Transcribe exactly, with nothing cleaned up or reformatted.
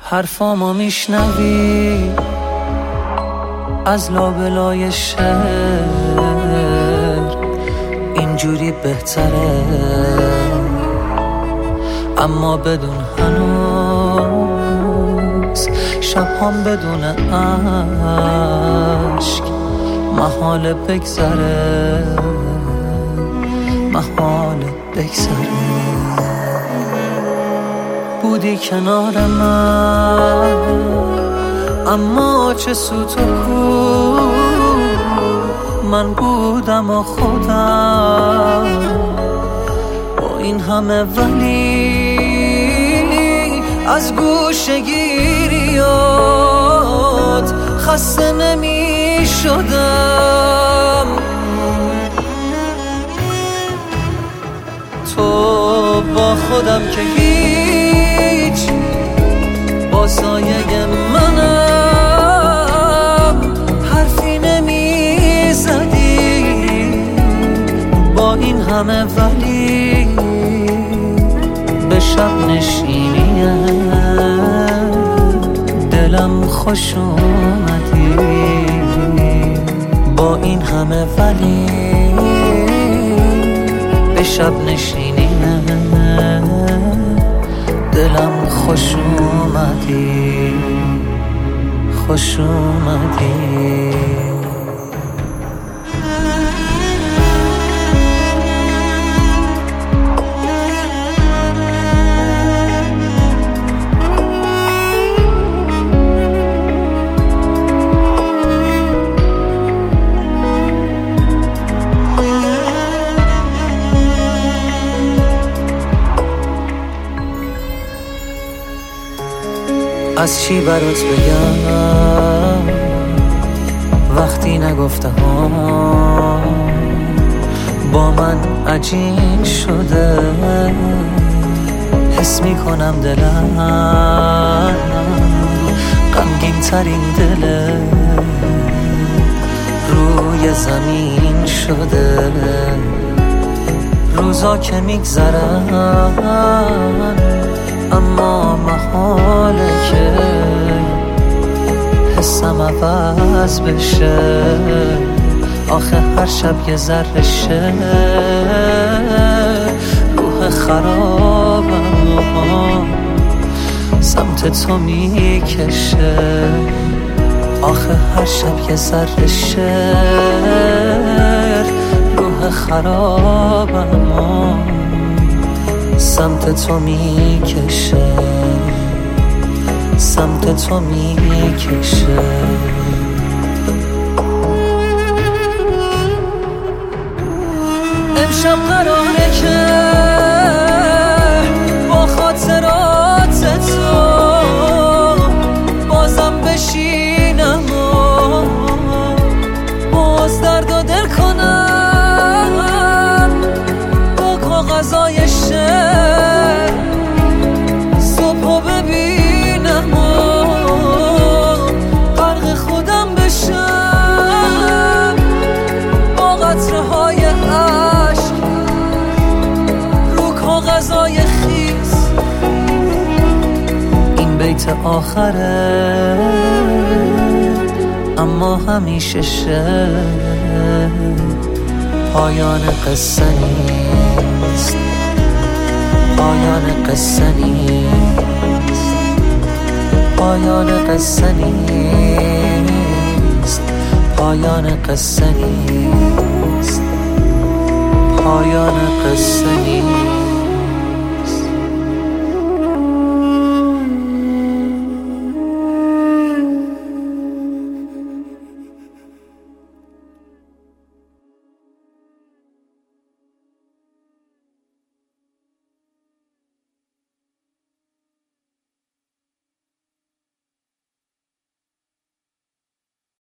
حرفامو میشنوی از لابلای شهر، اینجوری بهتره، اما بدون هنوز شبهام بدون عشق محال بگذره، محال بگذره. بودی کنار من اما چه سوت و کو، من بودم و خودم با این همه، ولی از گوشه گیریات خسته نمی شدم. تو با خودم که هیچ، با سایه منم حرفی نمی زدی با این همه، ولی به شب نشینی دلم خوش اومدی. با این همه ولی به شب نشینی دلم خوش اومدی، خوش اومدی. از چی برات بگم وقتی نگفتم، با من عجین شده، حس میکنم دلم غمگین ترین دله روی زمین شده. روزا که میگذرن اما محاله که حسم عوض بشه. آخه هر شب یه ذره شه روح خرابم سمت تو میکشه. آخه هر شب یه ذره شه روح خرابم سمت تو میکشه، سمت تو میکشه. امشب قراره که با خاطرات تو بازم بشینم و باز درد و دل کنم با کاغذای شعر. صبحو ببینم و غرق خودم بشم با قطره های عشق رو کاغذای خیس. این بیت آخره اما همیشه شه، پایان قصه نیست، پایان قصه نیست، پایان قصه نیست، پایان قصه نیست، پایان قصه نیست.